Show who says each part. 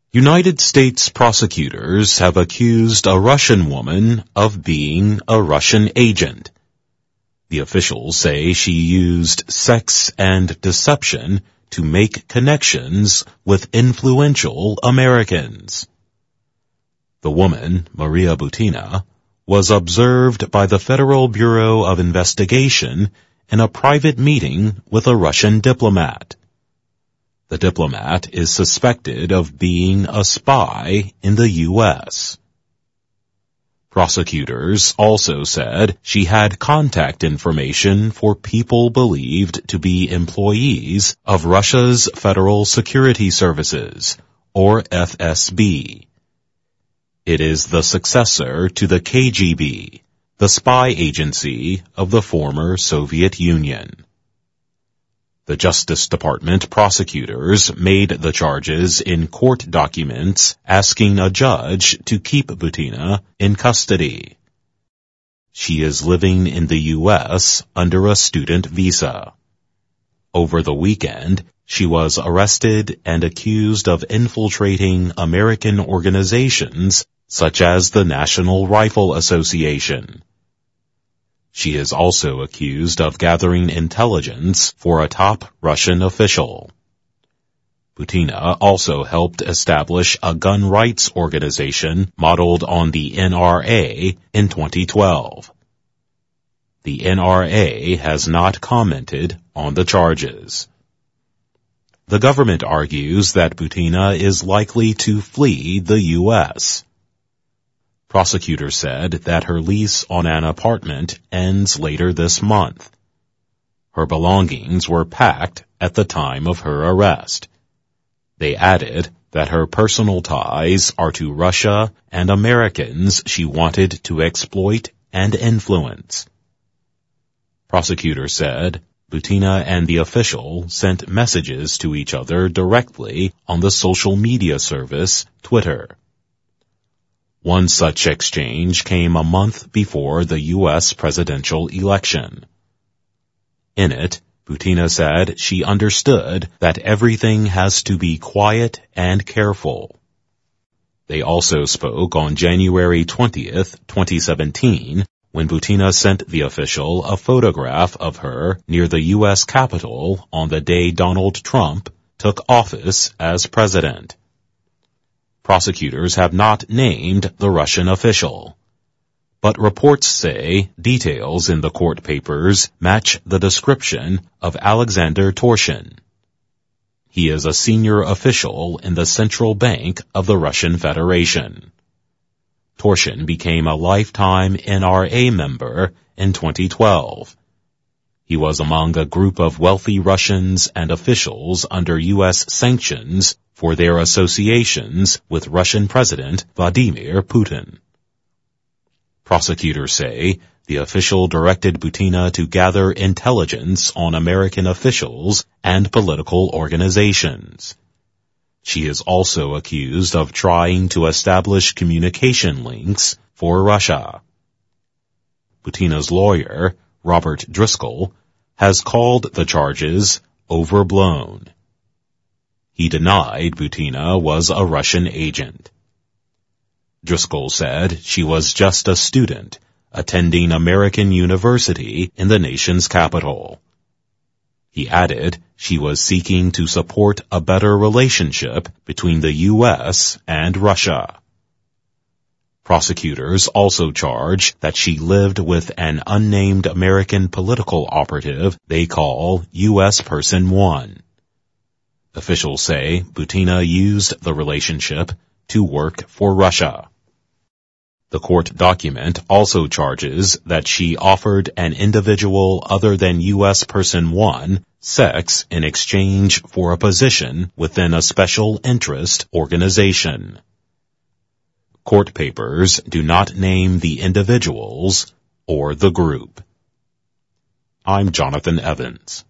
Speaker 1: United States prosecutors have accused a Russian woman of being a Russian agent. The officials say she used sex and deception to make connections with influential Americans. The woman, Maria Butina, was observed by the Federal Bureau of Investigation in a private meeting with a Russian diplomat. The diplomat is suspected of being a spy in the U.S. Prosecutors also said she had contact information for people believed to be employees of Russia's Federal Security Services, or FSB. It is the successor to the KGB, the spy agency of the former Soviet Union. The Justice Department prosecutors made the charges in court documents asking a judge to keep Butina in custody. She is living in the U.S. under a student visa. Over the weekend, she was arrested and accused of infiltrating American organizations such as the National Rifle Association. She is also accused of gathering intelligence for a top Russian official. Butina also helped establish a gun rights organization modeled on the NRA in 2012. The NRA has not commented on the charges. The government argues that Butina is likely to flee the U.S. Prosecutors said that her lease on an apartment ends later this month. Her belongings were packed at the time of her arrest. They added that her personal ties are to Russia and Americans she wanted to exploit and influence. Prosecutors said Butina and the official sent messages to each other directly on the social media service Twitter. One such exchange came a month before the U.S. presidential election. In it, Butina said she understood that everything has to be quiet and careful. They also spoke on January 20th, 2017, when Butina sent the official a photograph of her near the U.S. Capitol on the day Donald Trump took office as president. Prosecutors have not named the Russian official, but reports say details in the court papers match the description of Alexander Torshin. He is a senior official in the Central Bank of the Russian Federation. Torshin became a lifetime NRA member in 2012. He was among a group of wealthy Russians and officials under U.S. sanctions for their associations with Russian President Vladimir Putin. Prosecutors say the official directed Butina to gather intelligence on American officials and political organizations. She is also accused of trying to establish communication links for Russia. Butina's lawyer, Robert Driscoll, has called the charges overblown. He denied Butina was a Russian agent. Driscoll said she was just a student attending American University in the nation's capital. He added she was seeking to support a better relationship between the U.S. and Russia. Prosecutors also charge that she lived with an unnamed American political operative they call U.S. Person 1. Officials say Butina used the relationship to work for Russia. The court document also charges that she offered an individual other than U.S. Person 1 sex in exchange for a position within a special interest organization. Court papers do not name the individuals or the group. I'm Jonathan Evans.